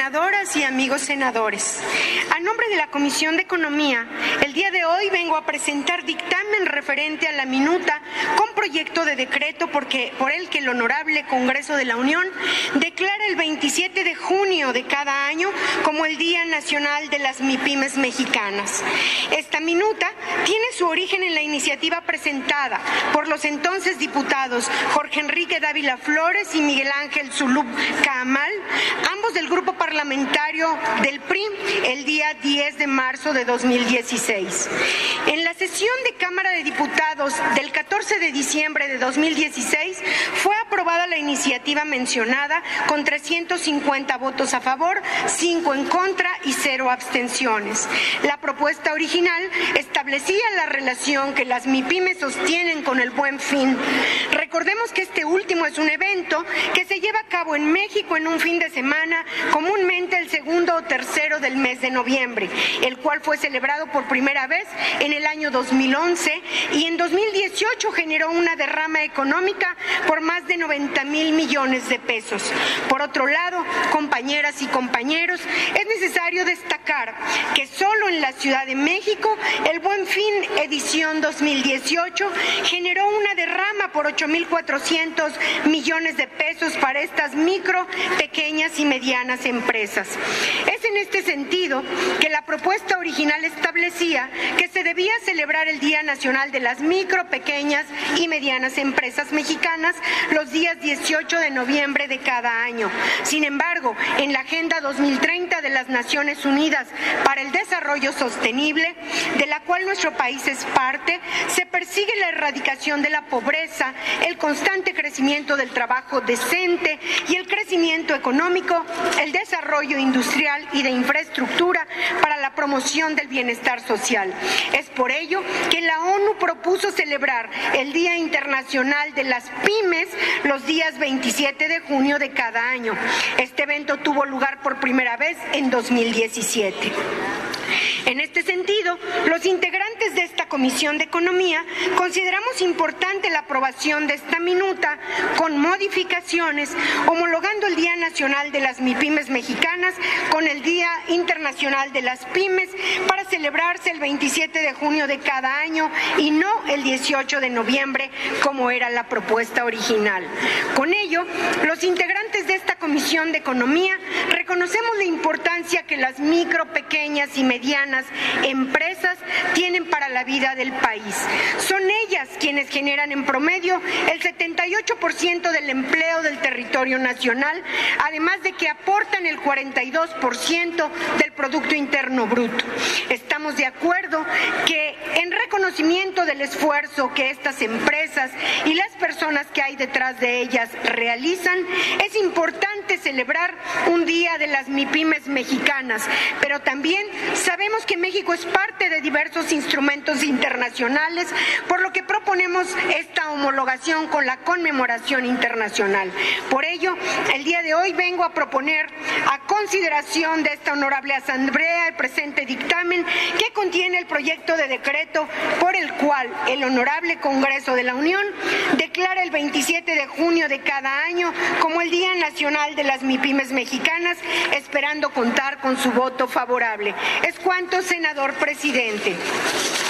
senadoras y amigos senadores, a nombre de la Comisión de Economía, el día de hoy vengo a presentar dictamen referente a la minuta con proyecto de decreto por el que el Honorable Congreso de la Unión declara el 27 de junio de cada año como el Día Nacional de las MIPYMES mexicanas. Esta minuta tiene su origen en la iniciativa presentada por los entonces diputados Jorge Enrique Dávila Flores y Miguel Ángel Zulub Cahamal, ambos del grupo parlamentario del PRI, el día 10 de marzo de 2016. En la sesión de Cámara de Diputados del 14 de diciembre de 2016 fue aprobada la iniciativa mencionada con 350 votos a favor, 5 en contra y 0 abstenciones. La propuesta original establecía la relación que las MIPYMES sostienen con el Buen Fin. Recordemos que este último es un evento que se lleva a cabo en México en un fin de semana, comúnmente el segundo o tercero del mes de noviembre, el cual fue celebrado por primera vez en el año 2011 y en 2018 generó una derrama económica por más de 90,000 millones de pesos. Por otro lado, compañeras y compañeros, es necesario destacar que solo en la Ciudad de México el Buen Fin edición 2018 generó una derrama por 8,400 millones de pesos para estas micro, pequeñas y medianas empresas. Es en este sentido que la propuesta original establecía que se debía celebrar el Día Nacional de las Micro, Pequeñas y Medianas Empresas Mexicanas los días 18 de noviembre de cada año. Sin embargo, en la Agenda 2030 de las Naciones Unidas para el Desarrollo Sostenible, de la cual nuestro país es parte, se persigue la erradicación de la pobreza, el constante crecimiento del trabajo decente y el crecimiento económico, el desarrollo industrial y de infraestructura para la promoción del bienestar social. Es por ello que la ONU propuso celebrar el Día Internacional de las Pymes los días 27 de junio de cada año. Este evento tuvo lugar por primera vez en 2017. En este sentido, los integrantes de esta Comisión de Economía consideramos importante la aprobación de esta minuta con modificaciones, homologando el Día Nacional de las MIPYMES mexicanas con el Día Internacional de las Pymes para celebrarse el 27 de junio de cada año y no el 18 de noviembre como era la propuesta original. Con ello, los integrantes de esta Comisión de Economía reconocemos la importancia que las micro, pequeñas y medianas empresas tienen para la vida del país. Son ellas quienes generan en promedio el 78% del empleo del territorio nacional, además de que aportan el 42% del Producto Interno Bruto. Estamos de acuerdo que en reconocimiento del esfuerzo que estas empresas y las personas que hay detrás de ellas realizan, es importante celebrar un Día de las MIPYMES mexicanas, pero también sabemos que México es parte de diversos instrumentos internacionales, por lo que proponemos esta homologación con la conmemoración internacional. Por ello, el día de hoy vengo a proponer a consideración de esta honorable asamblea el presente dictamen que contiene el proyecto de decreto por el cual el Honorable Congreso de la Unión declara el 27 de junio de cada año como el Día Nacional de las MIPYMES mexicanas, esperando contar con su voto favorable. Es cuanto, senador presidente.